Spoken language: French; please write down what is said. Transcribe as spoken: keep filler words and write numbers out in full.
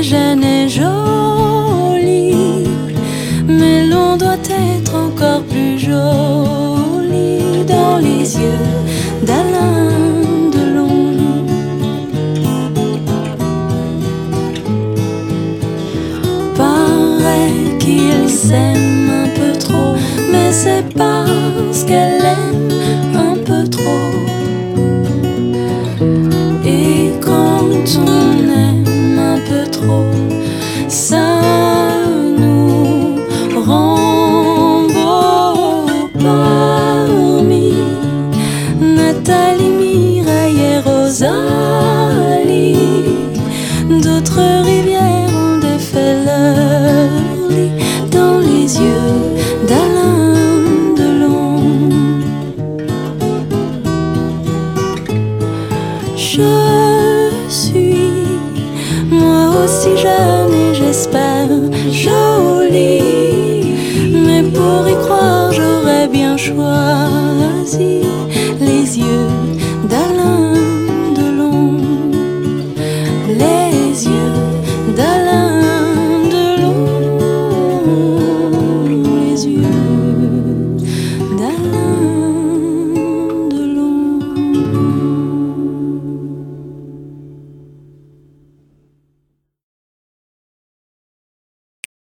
jeune et jolie, mais l'on doit être encore plus jolie dans les yeux d'Alain Delon. Paraît qu'il s'aime un peu trop, mais c'est parce qu'elle aime un peu trop. Et quand on aime un peu trop, ça nous rend beau. Parmi Nathalie, Mireille et Rosalie, d'autres rivières ont défait leur lit dans les yeux d'Alain Delon. Je suis moi aussi jeune et j'espère jolie, mais pour y croire j'aurais bien choisi